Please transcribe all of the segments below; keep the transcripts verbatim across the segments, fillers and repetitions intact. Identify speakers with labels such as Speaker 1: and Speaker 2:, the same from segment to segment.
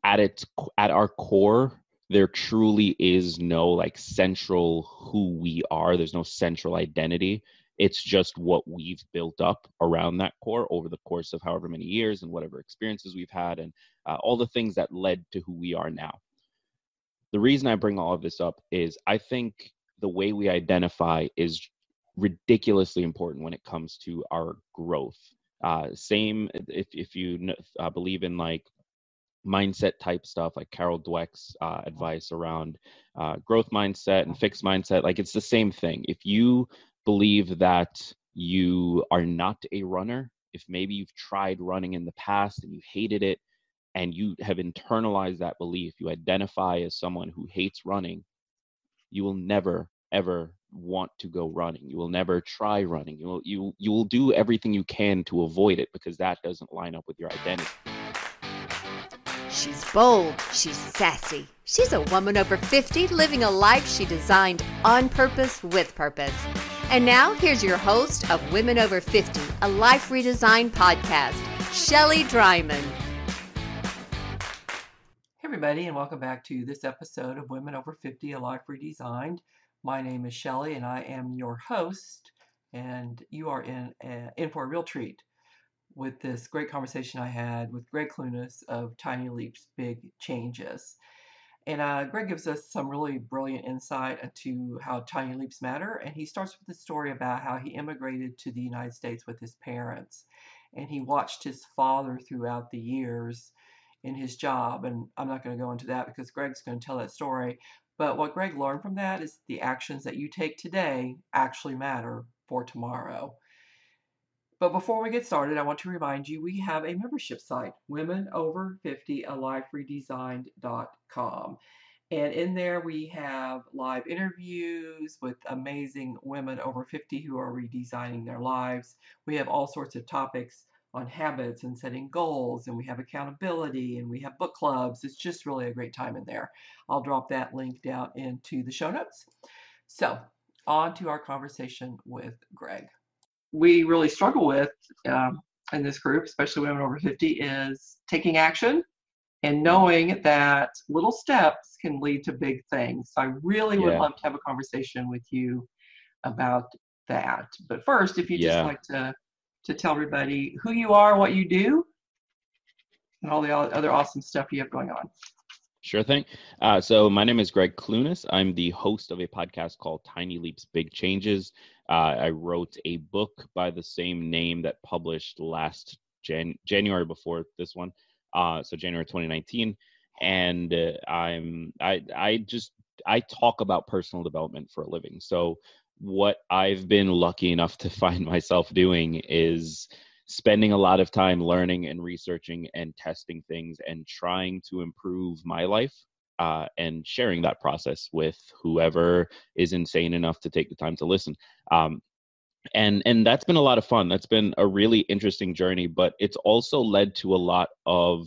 Speaker 1: at its at our core, there truly is no like central who we are. There's no central identity. It's just what we've built up around that core over the course of however many years and whatever experiences we've had, and uh, all the things that led to who we are now. The reason I bring all of this up is I think the way we identify is ridiculously important when it comes to our growth. Uh, same if if you kn- uh, believe in like mindset type stuff, like Carol Dweck's uh, advice around uh, growth mindset and fixed mindset, like it's the same thing. If you believe that you are not a runner, if maybe you've tried running in the past and you hated it, and you have internalized that belief, you identify as someone who hates running, you will never ever want to go running. You will never try running. You will you you will do everything you can to avoid it because that doesn't line up with your identity.
Speaker 2: She's bold, she's sassy. She's a woman over fifty living a life she designed on purpose with purpose. And now here's your host of Women Over fifty, a life redesign podcast, Shelly Dryman.
Speaker 3: Hey everybody, and welcome back to this episode of Women Over fifty, A Life Redesigned. My name is Shelly, and I am your host, and you are in, a, in for a real treat with this great conversation I had with Greg Clunas of Tiny Leaps, Big Changes. And uh, Greg gives us some really brilliant insight into how tiny leaps matter, and he starts with a story about how he immigrated to the United States with his parents, and he watched his father throughout the years in his job. And I'm not going to go into that because Greg's going to tell that story. But what Greg learned from that is the actions that you take today actually matter for tomorrow. But before we get started, I want to remind you we have a membership site, women over fifty a life redesigned dot com. And in there we have live interviews with amazing women over fifty who are redesigning their lives. We have all sorts of topics on habits and setting goals, and we have accountability, and we have book clubs. It's just really a great time in there. I'll drop that link down into the show notes. So on to our conversation with Greg. We really struggle with um, in this group, especially women over fifty, is taking action and knowing that little steps can lead to big things. So I really would
Speaker 1: Yeah.
Speaker 3: love to have a conversation with you about that. But first, if you'd just
Speaker 1: Yeah.
Speaker 3: like to to tell everybody who you are, what you do, and all the other awesome stuff you have going on.
Speaker 1: Sure thing. Uh, so my name is Greg Clunas. I'm the host of a podcast called Tiny Leaps, Big Changes. Uh, I wrote a book by the same name that published last Jan- January before this one. Uh, so January twenty nineteen. And uh, I'm I I just I talk about personal development for a living. So what I've been lucky enough to find myself doing is spending a lot of time learning and researching and testing things and trying to improve my life, uh, and sharing that process with whoever is insane enough to take the time to listen. Um, and and that's been a lot of fun. That's been a really interesting journey, but it's also led to a lot of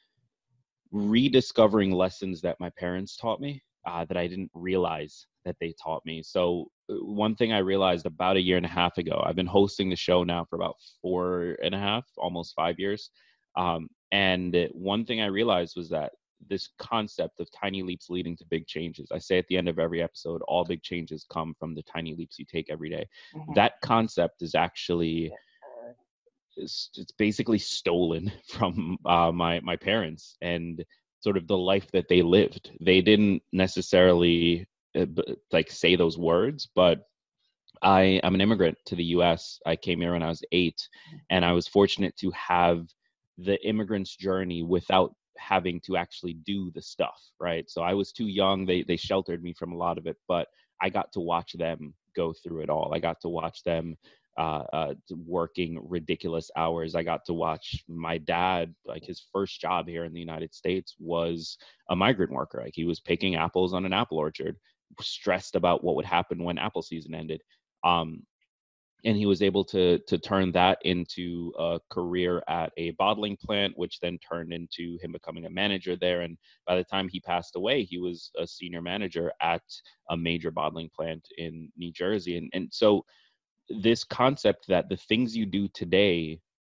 Speaker 1: rediscovering lessons that my parents taught me, uh, that I didn't realize that they taught me. So uh, one thing I realized about a year and a half ago, I've been hosting the show now for about four and a half, almost five years. Um, and one thing I realized was that this concept of tiny leaps leading to big changes. I say at the end of every episode, all big changes come from the tiny leaps you take every day. Mm-hmm. That concept is actually It's, it's basically stolen from uh, my my parents and sort of the life that they lived. They didn't necessarily uh, b- like say those words, but I am an immigrant to the U S. I came here when I was eight, and I was fortunate to have the immigrant's journey without having to actually do the stuff, right? So I was too young. They they sheltered me from a lot of it, but I got to watch them go through it all. I got to watch them uh, uh, working ridiculous hours. I got to watch my dad, like his first job here in the United States was a migrant worker. Like he was picking apples on an apple orchard, stressed about what would happen when apple season ended. Um, and he was able to to turn that into a career at a bottling plant, which then turned into him becoming a manager there. And by the time he passed away, he was a senior manager at a major bottling plant in New Jersey. And and so this concept that the things you do today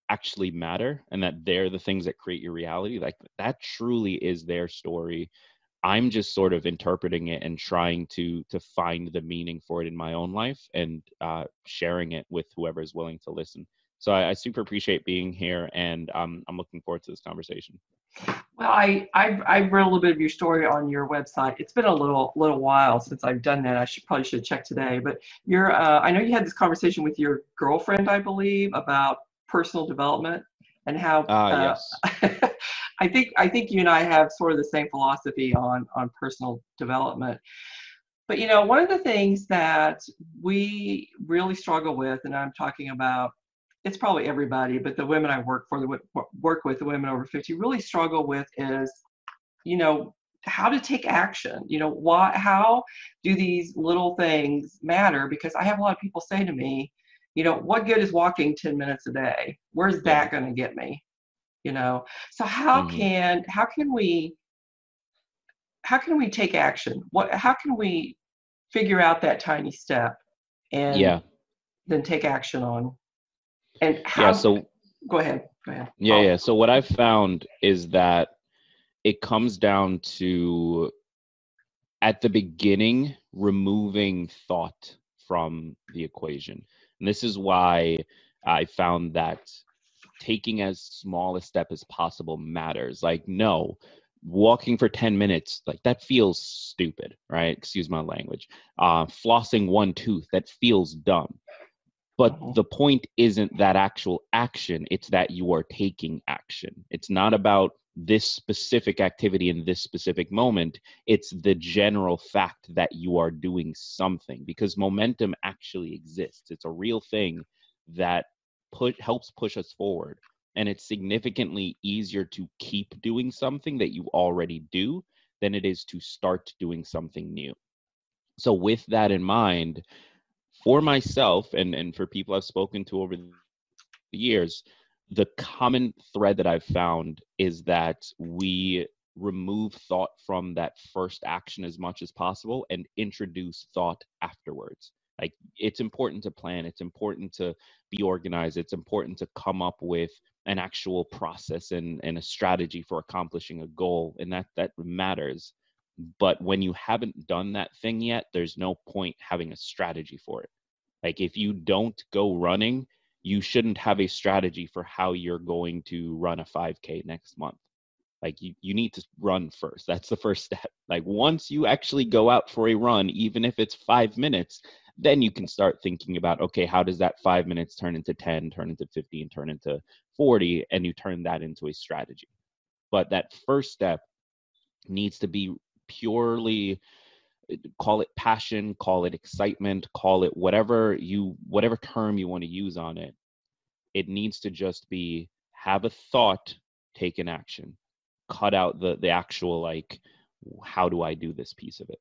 Speaker 1: actually matter and that they're the things that create your reality, like that truly is their story. I'm just sort of interpreting it and trying to to find the meaning for it in my own life and uh, sharing it with whoever is willing to listen. So I, I super appreciate being here, and um, I'm looking forward to this conversation.
Speaker 3: Well, I, I I read a little bit of your story on your website. It's been a little little while since I've done that. I should probably should check today. But you're uh, I know you had this conversation with your girlfriend, I believe, about personal development and how
Speaker 1: Ah,
Speaker 3: uh,
Speaker 1: yes.
Speaker 3: I think I think you and I have sort of the same philosophy on on personal development. But you know, one of the things that we really struggle with, and I'm talking about, it's probably everybody, but the women I work for, the wo- work with, the women over fifty, really struggle with is, you know, how to take action. You know, why? How do these little things matter? Because I have a lot of people say to me, you know, what good is walking ten minutes a day? Where's
Speaker 1: Yeah.
Speaker 3: that going to get me? You know, so how
Speaker 1: Mm-hmm.
Speaker 3: can how can we how can we take action? What how can we figure out that tiny step and
Speaker 1: Yeah.
Speaker 3: then take action on? And
Speaker 1: Yeah.
Speaker 3: how?
Speaker 1: So
Speaker 3: Go ahead. Go ahead.
Speaker 1: yeah,
Speaker 3: Oh,
Speaker 1: yeah. So what I've found is that it comes down to, at the beginning, removing thought from the equation. And this is why I found that taking as small a step as possible matters. Like, no, walking for ten minutes, like that feels stupid, right? Excuse my language. Uh, flossing one tooth, that feels dumb. But
Speaker 3: mhm.
Speaker 1: the point isn't that actual action, it's that you are taking action. It's not about this specific activity in this specific moment. It's the general fact that you are doing something, because momentum actually exists. It's a real thing that put helps push us forward. And it's significantly easier to keep doing something that you already do than it is to start doing something new. So with that in mind, for myself and, and for people I've spoken to over the years, the common thread that I've found is that we remove thought from that first action as much as possible and introduce thought afterwards. Like, it's important to plan, it's important to be organized, it's important to come up with an actual process and, and a strategy for accomplishing a goal, and that that matters. But when you haven't done that thing yet, there's no point having a strategy for it. Like, if you don't go running, you shouldn't have a strategy for how you're going to run a five K next month. Like, you, you need to run first. That's the first step. Like, once you actually go out for a run, even if it's five minutes, then you can start thinking about, okay, how does that five minutes turn into ten, turn into fifteen, turn into forty, and you turn that into a strategy. But that first step needs to be purely, call it passion, call it excitement, call it whatever you whatever term you want to use on it. It needs to just be, have a thought, take an action, cut out the the actual, like, how do I do this piece of it.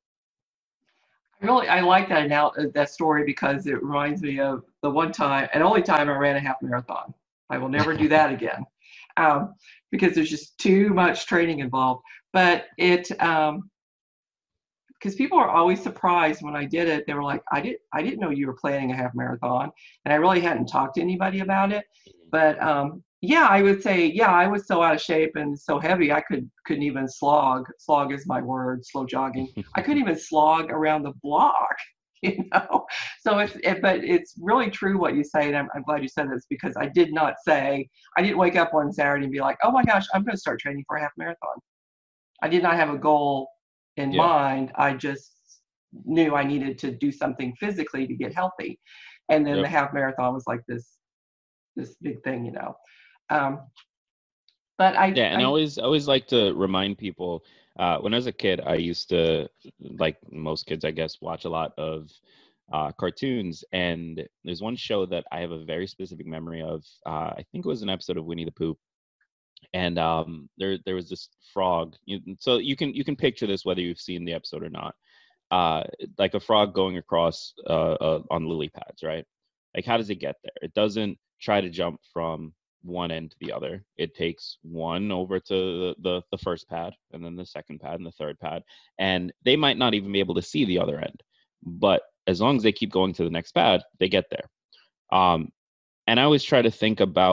Speaker 3: I really I like that now that story because it reminds me of the one time and only time I ran a half marathon. I will never do that again, um, because there's just too much training involved. But it um, because people are always surprised when I did it. They were like, I did I didn't know you were planning a half marathon, and I really hadn't talked to anybody about it. But um, yeah, I would say, yeah, I was so out of shape and so heavy I could couldn't even slog. Slog is my word. Slow jogging. I couldn't even slog around the block. You know, so it's it, but it's really true what you say, and I'm, I'm glad you said this because I did not say I didn't wake up one Saturday and be like, oh my gosh, I'm going to start training for a half marathon. I did not have a goal in
Speaker 1: Yeah.
Speaker 3: mind. I just knew I needed to do something physically to get healthy. And then the
Speaker 1: Yep.
Speaker 3: half marathon was like this this big thing, you know. Um, but I,
Speaker 1: Yeah, and I
Speaker 3: I
Speaker 1: always I always like to remind people, uh, when I was a kid, I used to, like most kids, I guess, watch a lot of uh, cartoons. And there's one show that I have a very specific memory of. Uh, I think it was an episode of Winnie the Pooh, and um, there there was this frog. You, so you can you can picture this whether you've seen the episode or not. Uh, like a frog going across uh, uh, on lily pads, right? Like, how does it get there? It doesn't try to jump from one end to the other. It takes one over to the, the, the first pad, and then the second pad, and the third pad. And they might not even be able to see the other end. But as long as they keep going to the next pad, they get there. Um, and I always try to think about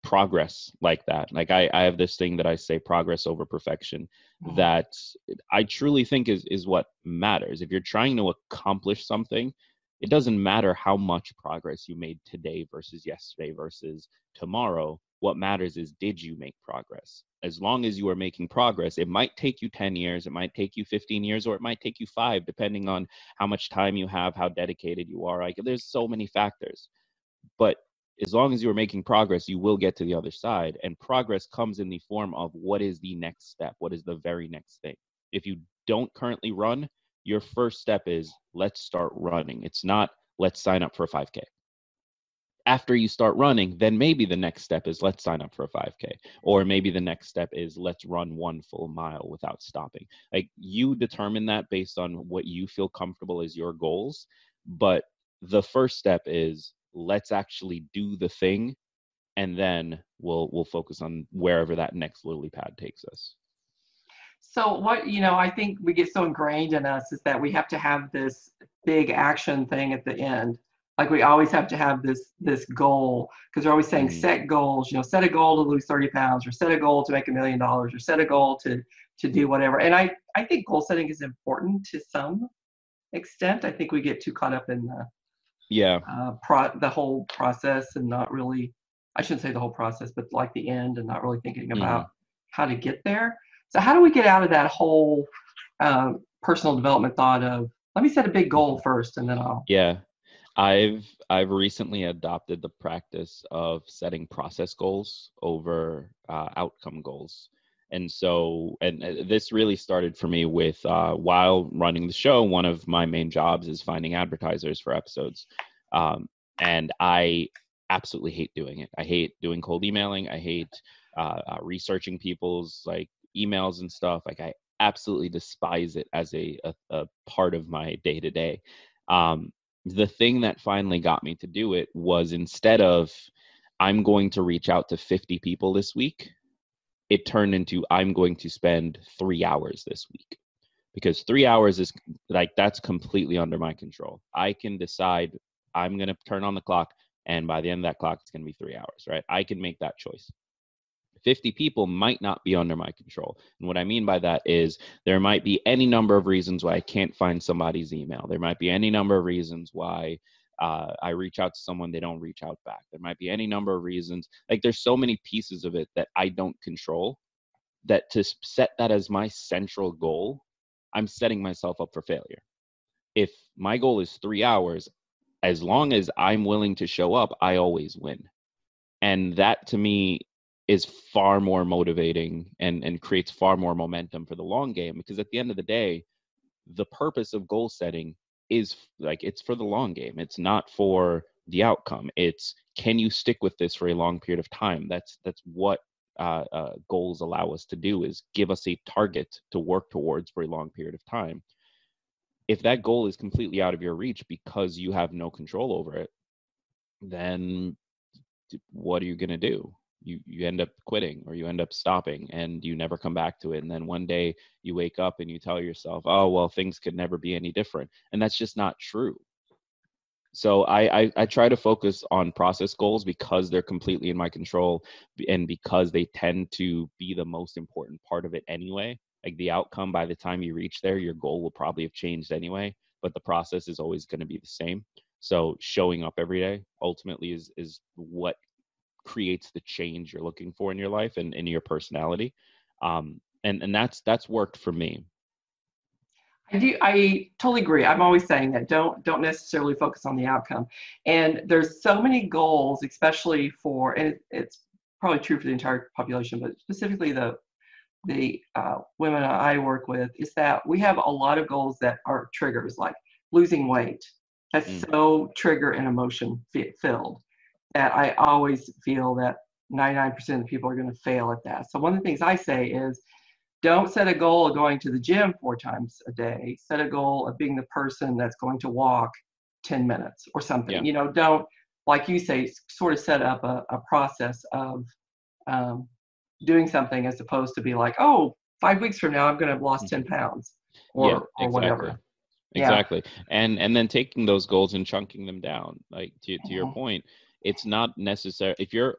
Speaker 1: progress like that. Like I, I have this thing that I say, progress over perfection,
Speaker 3: Mhm.
Speaker 1: that I truly think is, is what matters. If you're trying to accomplish something, it doesn't matter how much progress you made today versus yesterday versus tomorrow. What matters is, did you make progress? As long as you are making progress, it might take you ten years, it might take you fifteen years, or it might take you five, depending on how much time you have, how dedicated you are. Like, there's so many factors. But as long as you are making progress, you will get to the other side. And progress comes in the form of, what is the next step? What is the very next thing? If you don't currently run, your first step is, let's start running. It's not, let's sign up for a five K. After you start running, then maybe the next step is, let's sign up for a five K. Or maybe the next step is, let's run one full mile without stopping. Like, you determine that based on what you feel comfortable as your goals. But the first step is, let's actually do the thing, and then we'll we'll focus on wherever that next lily pad takes us.
Speaker 3: So what, you know, I think we get so ingrained in us is that we have to have this big action thing at the end. Like, we always have to have this this goal, because they're always saying
Speaker 1: Mm.
Speaker 3: set goals, you know, set a goal to lose thirty pounds, or set a goal to make a million dollars, or set a goal to to do whatever. And I, I think goal setting is important to some extent. I think we get too caught up in the
Speaker 1: Yeah.
Speaker 3: uh, pro- the whole process, and not really, I shouldn't say the whole process, but like the end, and not really thinking about
Speaker 1: Mhm.
Speaker 3: how to get there. So how do we get out of that whole um, personal development thought of, let me set a big goal first, and then I'll.
Speaker 1: Yeah. I've I've recently adopted the practice of setting process goals over uh, outcome goals. And so, and uh, this really started for me with uh, while running the show. One of my main jobs is finding advertisers for episodes, um, and I absolutely hate doing it. I hate doing cold emailing. I hate uh, uh, researching people's like emails and stuff. Like, I absolutely despise it as a a, a part of my day to day. Um, the thing that finally got me to do it was, instead of, I'm going to reach out to fifty people this week, it turned into, I'm going to spend three hours this week. Because three hours is like, that's completely under my control. I can decide, I'm going to turn on the clock, and by the end of that clock, it's going to be three hours, right? I can make that choice. fifty people might not be under my control. And what I mean by that is, there might be any number of reasons why I can't find somebody's email. There might be any number of reasons why uh, I reach out to someone, they don't reach out back. There might be any number of reasons. Like, there's so many pieces of it that I don't control, that to set that as my central goal, I'm setting myself up for failure. If my goal is three hours, as long as I'm willing to show up, I always win. And that, to me, is far more motivating, and, and creates far more momentum for the long game. Because at the end of the day, the purpose of goal setting is like, it's for the long game. It's not for the outcome. It's, can you stick with this for a long period of time? That's, that's what uh, uh, goals allow us to do, is give us a target to work towards for a long period of time. If that goal is completely out of your reach because you have no control over it, then what are you going to do? You, you end up quitting, or you end up stopping, and you never come back to it. And then one day you wake up and you tell yourself, oh, well, things could never be any different. And that's just not true. So I, I, I try to focus on process goals, because they're completely in my control, and because they tend to be the most important part of it anyway. Like, the outcome, by the time you reach there, your goal will probably have changed anyway, but the process is always going to be the same. So showing up every day ultimately is, is what creates the change you're looking for in your life and in your personality. Um, and, and that's, that's worked for me.
Speaker 3: I do. I totally agree. I'm always saying that don't don't necessarily focus on the outcome. And there's so many goals, especially for, and it, it's probably true for the entire population, but specifically the the uh, women I work with, is that we have a lot of goals that are triggers, like losing weight. That's
Speaker 1: Mm.
Speaker 3: so trigger and emotion filled, that I always feel that ninety-nine percent of people are going to fail at that. So one of the things I say is, don't set a goal of going to the gym four times a day. Set a goal of being the person that's going to walk ten minutes or something.
Speaker 1: Yeah.
Speaker 3: You know, don't, like you say, sort of set up a, a process of um, doing something, as opposed to be like, oh, five weeks from now, I'm going to have lost ten pounds or,
Speaker 1: Yeah,
Speaker 3: or
Speaker 1: exactly.
Speaker 3: whatever.
Speaker 1: Exactly. Yeah. And, and then taking those goals and chunking them down, like to, to your
Speaker 3: Mhm.
Speaker 1: point, it's not necessary. If you're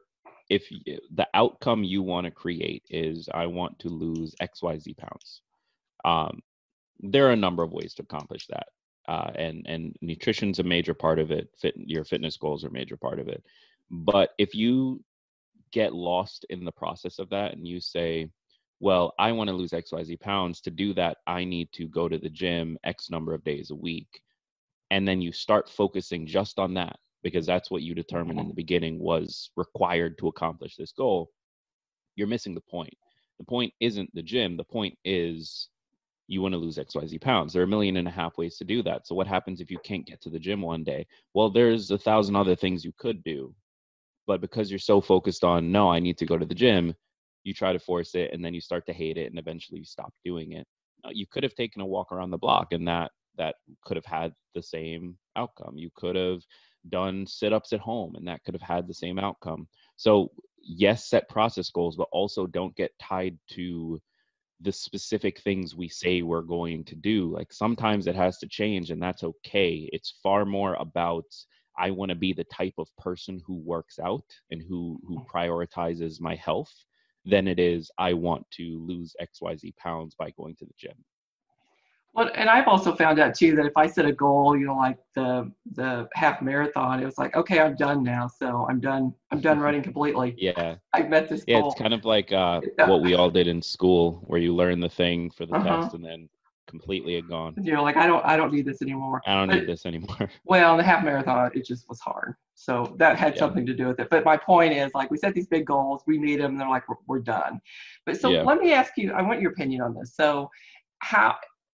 Speaker 1: if y- the outcome you want to create is I want to lose X Y Z pounds, um, there are a number of ways to accomplish that. Uh, and and nutrition's a major part of it. Fit, your fitness goals are a major part of it. But if you get lost in the process of that and you say, well, I want to lose X Y Z pounds. To do that, I need to go to the gym X number of days a week. And then you start focusing just on that because that's what you determined in the beginning was required to accomplish this goal. You're missing the point. The point isn't the gym. The point is you want to lose X Y Z pounds. There are a million and a half ways to do that. So what happens if you can't get to the gym one day? Well, there's a thousand other things you could do. But because you're so focused on, no, I need to go to the gym, you try to force it and then you start to hate it and eventually you stop doing it. Uh, you could have taken a walk around the block and that that could have had the same outcome. You could have done sit-ups at home and that could have had the same outcome. So yes, set process goals, but also don't get tied to the specific things we say we're going to do. Like sometimes it has to change and that's okay. It's far more about I want to be the type of person who works out and who who prioritizes my health than it is I want to lose X Y Z pounds by going to the gym.
Speaker 3: Well, and I've also found out too that if I set a goal, you know, like the the half marathon, it was like, okay, I'm done now. So I'm done. I'm done running completely.
Speaker 1: Yeah.
Speaker 3: I've met this
Speaker 1: Yeah,
Speaker 3: goal.
Speaker 1: it's kind of like uh, what we all did in school where you learn the thing for the
Speaker 3: Uh-huh.
Speaker 1: test and then completely gone.
Speaker 3: You're like, I don't, I don't need this anymore.
Speaker 1: I don't
Speaker 3: But-
Speaker 1: need this anymore.
Speaker 3: Well, the half marathon, it just was hard. So that had
Speaker 1: Yeah.
Speaker 3: something to do with it. But my point is, like, we set these big goals, we meet them, and they're like, we're, we're done. But so
Speaker 1: Yeah.
Speaker 3: let me ask you, I want your opinion on this. So how,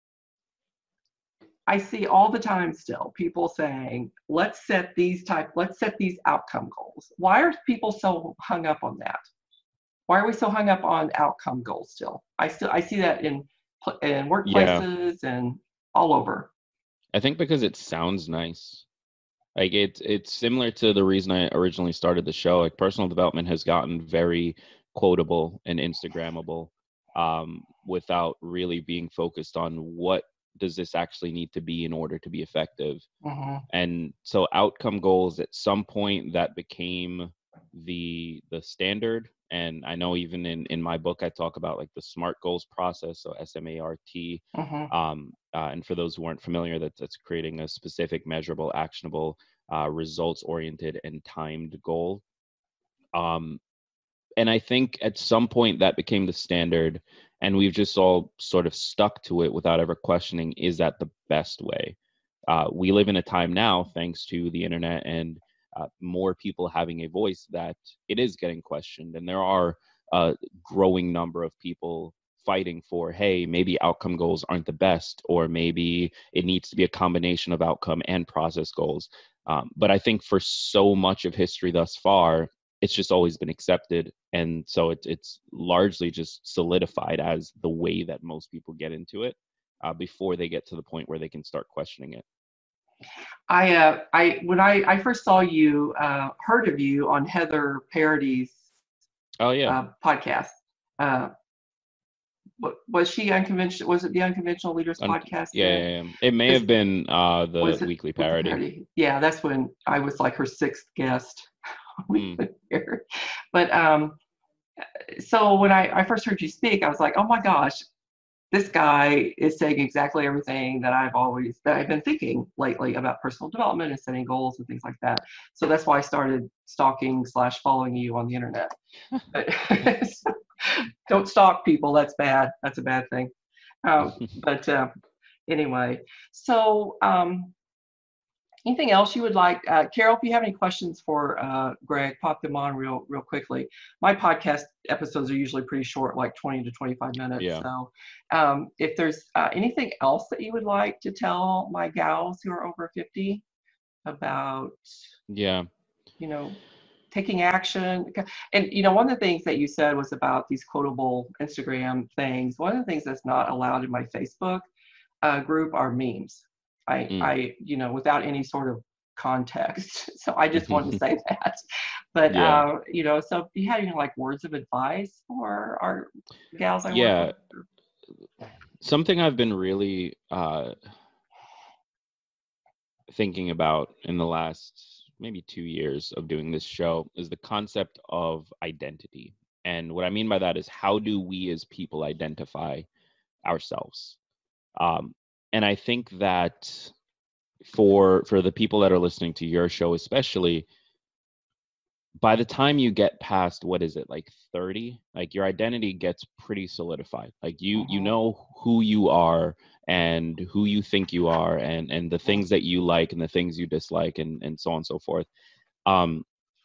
Speaker 3: I see all the time still people saying, let's set these type, let's set these outcome goals. Why are people so hung up on that? Why are we so hung up on outcome goals still? I still, I see that in, pl- in workplaces and all over.
Speaker 1: I think because it sounds nice. Like it's it's similar to the reason I originally started the show. Like personal development has gotten very quotable and Instagrammable, um, without really being focused on what does this actually need to be in order to be effective.
Speaker 3: Mm-hmm.
Speaker 1: And so outcome goals at some point that became the the standard. And I know even in in my book I talk about like the SMART goals process, so S M A R T.
Speaker 3: Mm-hmm.
Speaker 1: Um, uh, and for those who aren't familiar, that, that's creating a specific, measurable, actionable, uh, results-oriented, and timed goal. Um, and I think at some point that became the standard, and we've just all sort of stuck to it without ever questioning, is that the best way? Uh, we live in a time now, thanks to the internet and uh, more people having a voice, that it is getting questioned. And there are a growing number of people fighting for, hey, maybe outcome goals aren't the best, or maybe it needs to be a combination of outcome and process goals. Um, but I think for so much of history thus far, it's just always been accepted. And so it's it's largely just solidified as the way that most people get into it uh, before they get to the point where they can start questioning it.
Speaker 3: I, uh, I, when I, I first saw you, uh, heard of you on Heather Parody's
Speaker 1: Oh, yeah.
Speaker 3: uh, podcast. Uh, wa- was she unconventional? Was it the Unconventional Leaders
Speaker 1: Un-
Speaker 3: podcast?
Speaker 1: Yeah,
Speaker 3: then?
Speaker 1: yeah, yeah. It may
Speaker 3: Is-
Speaker 1: have been uh, the
Speaker 3: Was it-
Speaker 1: weekly
Speaker 3: was it
Speaker 1: parody.
Speaker 3: parody? Yeah, that's when I was like her sixth guest.
Speaker 1: Mm.
Speaker 3: But um, so when I, I first heard you speak, I was like, oh my gosh, this guy is saying exactly everything that I've always, that I've been thinking lately about personal development and setting goals and things like that. So that's why I started stalking slash following you on the internet. But don't stalk people. That's bad. That's a bad thing. Um, but uh, anyway, so um, anything else you would like, uh, Carol, if you have any questions for uh, Greg, pop them on real, real quickly. My podcast episodes are usually pretty short, like twenty to twenty-five minutes.
Speaker 1: Yeah.
Speaker 3: So um, if there's uh, anything else that you would like to tell my gals who are over fifty about,
Speaker 1: Yeah.
Speaker 3: you know, taking action. And, you know, one of the things that you said was about these quotable Instagram things. One of the things that's not allowed in my Facebook uh, group are memes. I,
Speaker 1: Mm.
Speaker 3: I, you know, without any sort of context. So I just wanted to say that. But,
Speaker 1: Yeah.
Speaker 3: uh, you know, so do you have any like words of advice for our gals I
Speaker 1: Yeah.
Speaker 3: work with?
Speaker 1: Something I've been really uh, thinking about in the last maybe two years of doing this show is the concept of identity. And what I mean by that is, how do we as people identify ourselves? Um, and I think that for for the people that are listening to your show, especially, by the time you get past, what is it, like thirty, like your identity gets pretty solidified. Like you you
Speaker 3: Mm-hmm.
Speaker 1: know who you are and who you think you are, and and the things that you like and the things you dislike, and and so on and so forth. Um,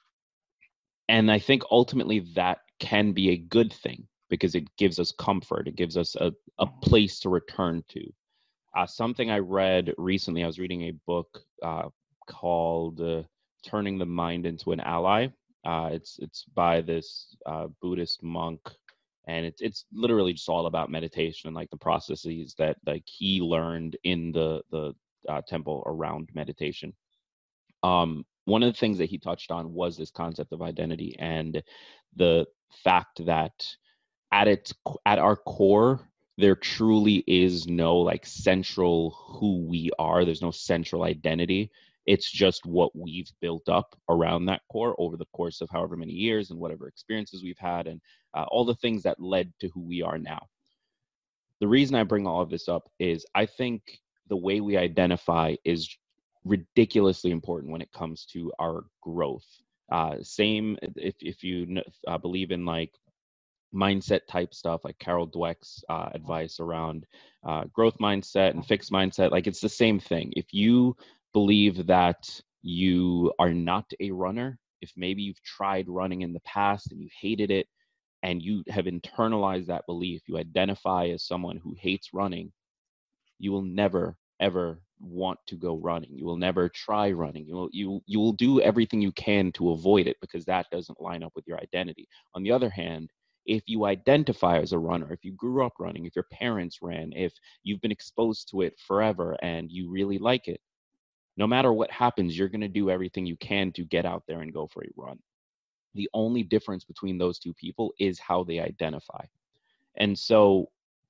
Speaker 1: and I think ultimately that can be a good thing, because it gives us comfort. It gives us a, a place to return to. Uh, something I read recently, I was reading a book uh, called uh, Turning the Mind into an Ally. Uh, it's it's by this uh, Buddhist monk, and it's it's literally just all about meditation and like the processes that like he learned in the the uh, temple around meditation. Um, one of the things that he touched on was this concept of identity, and the fact that at its at our core, there truly is no like central who we are. There's no central identity. It's just what we've built up around that core over the course of however many years and whatever experiences we've had, and uh, all the things that led to who we are now. The reason I bring all of this up is I think the way we identify is ridiculously important when it comes to our growth. Uh, same if if you kn- uh, believe in like mindset type stuff, like Carol Dweck's uh, advice around uh, growth mindset and fixed mindset, like it's the same thing. If you believe that you are not a runner, if maybe you've tried running in the past and you hated it, and you have internalized that belief, you identify as someone who hates running, you will never ever want to go running. You will never try running. You will you you will do everything you can to avoid it, because that doesn't line up with your identity. On the other hand, if you identify as a runner, if you grew up running, if your parents ran, if you've been exposed to it forever and you really like it, no matter what happens, you're going to do everything you can to get out there and go for a run. The only difference between those two people is how they identify. And so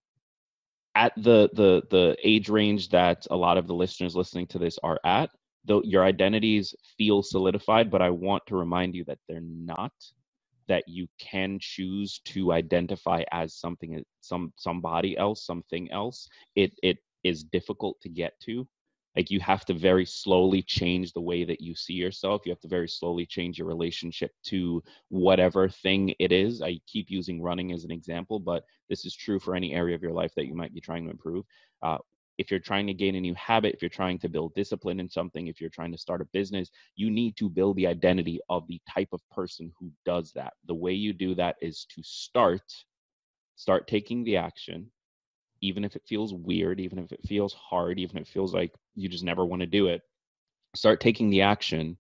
Speaker 1: at the the the age range that a lot of the listeners listening to this are at, though your identities feel solidified, but I want to remind you that they're not. That you can choose to identify as something, some somebody else, something else. It it is difficult to get to. Like you have to very slowly change the way that you see yourself. You have to very slowly change your relationship to whatever thing it is. I keep using running as an example, but this is true for any area of your life that you might be trying to improve. Uh, if you're trying to gain a new habit, if you're trying to build discipline in something, if you're trying to start a business, you need to build the identity of the type of person who does that. The way you do that is to start, start taking the action, even if it feels weird, even if it feels hard, even if it feels like you just never want to do it. Start taking the action.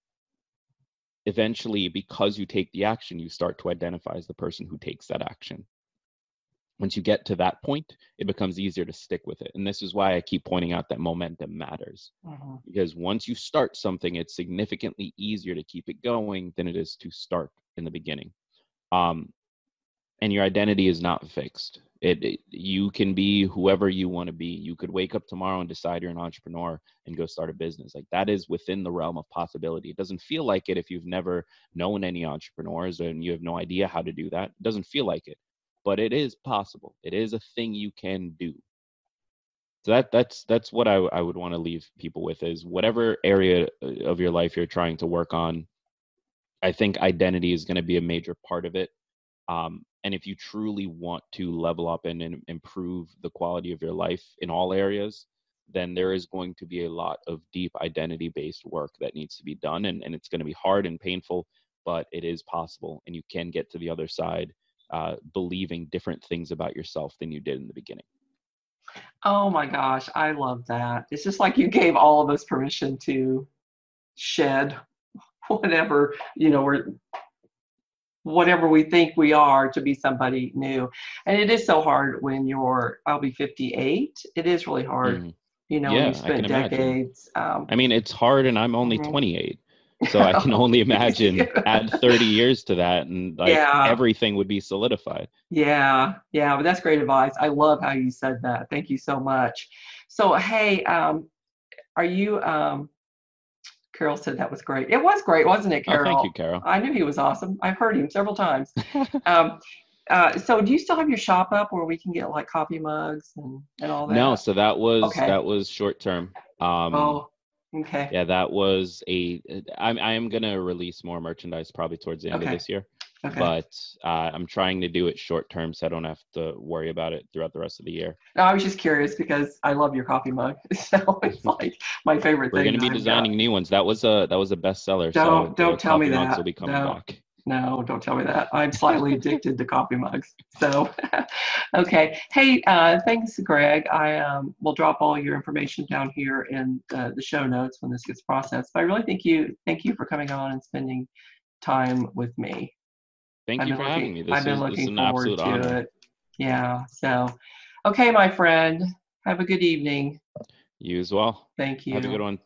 Speaker 1: Eventually, because you take the action, you start to identify as the person who takes that action. Once you get to that point, it becomes easier to stick with it. And this is why I keep pointing out that momentum matters.
Speaker 3: Mm-hmm.
Speaker 1: Because once you start something, it's significantly easier to keep it going than it is to start in the beginning. Um, and your identity is not fixed. It, it you can be whoever you want to be. You could wake up tomorrow and decide you're an entrepreneur and go start a business. Like that is within the realm of possibility. It doesn't feel like it if you've never known any entrepreneurs and you have no idea how to do that. It doesn't feel like it. But it is possible. It is a thing you can do. So that that's that's what I, I would want to leave people with, is whatever area of your life you're trying to work on, I think identity is going to be a major part of it. Um, and if you truly want to level up and, and improve the quality of your life in all areas, then there is going to be a lot of deep identity-based work that needs to be done. And, and it's going to be hard and painful, but it is possible. And you can get to the other side uh, believing different things about yourself than you did in the beginning.
Speaker 3: Oh my gosh, I love that. It's just like you gave all of us permission to shed whatever, you know, we're whatever we think we are, to be somebody new. And it is so hard when you're, I'll be fifty-eight. It is really hard,
Speaker 1: Mm.
Speaker 3: you know, when
Speaker 1: Yeah,
Speaker 3: you've
Speaker 1: I can
Speaker 3: spent
Speaker 1: imagine.
Speaker 3: decades. Um,
Speaker 1: I mean, it's hard, and I'm only
Speaker 3: mhm.
Speaker 1: twenty-eight. So I can only imagine add thirty years to that, and like
Speaker 3: Yeah.
Speaker 1: everything would be solidified.
Speaker 3: Yeah, yeah, but that's great advice. I love how you said that. Thank you so much. So, hey, um, are you, um, Carol said that was great. It was great, wasn't it,
Speaker 1: Oh,
Speaker 3: Carol?
Speaker 1: thank you, Carol.
Speaker 3: I knew he was awesome. I've heard him several times. um, uh, so do you still have your shop up where we can get like coffee mugs and, and all that?
Speaker 1: No, so that was
Speaker 3: Okay.
Speaker 1: that was short term. Um,
Speaker 3: oh, okay.
Speaker 1: yeah, that was a. I'm I am gonna release more merchandise probably towards the end
Speaker 3: Okay.
Speaker 1: of this year,
Speaker 3: Okay.
Speaker 1: but uh, I'm trying to do it short term so I don't have to worry about it throughout the rest of the year.
Speaker 3: No, I was just curious because I love your coffee mug, so it's like my favorite
Speaker 1: We're
Speaker 3: thing.
Speaker 1: gonna be
Speaker 3: that I've
Speaker 1: designing
Speaker 3: got.
Speaker 1: new ones. That was a that was a bestseller. So
Speaker 3: Don't
Speaker 1: the
Speaker 3: don't tell me
Speaker 1: coffee mugs
Speaker 3: that.
Speaker 1: will be coming
Speaker 3: No.
Speaker 1: back.
Speaker 3: No, don't tell me that. I'm slightly addicted to coffee mugs. So, okay. Hey, uh, thanks, Greg. I um, will drop all your information down here in uh, the show notes when this gets processed. But I really thank you, thank you for coming on and spending time with me.
Speaker 1: Thank
Speaker 3: I've
Speaker 1: you
Speaker 3: been
Speaker 1: for
Speaker 3: looking,
Speaker 1: having me. This
Speaker 3: I've been
Speaker 1: is this is
Speaker 3: looking
Speaker 1: an
Speaker 3: forward
Speaker 1: absolute
Speaker 3: to
Speaker 1: honor.
Speaker 3: it. Yeah. So, okay, my friend. Have a good evening.
Speaker 1: You as well.
Speaker 3: Thank you.
Speaker 1: Have a good one.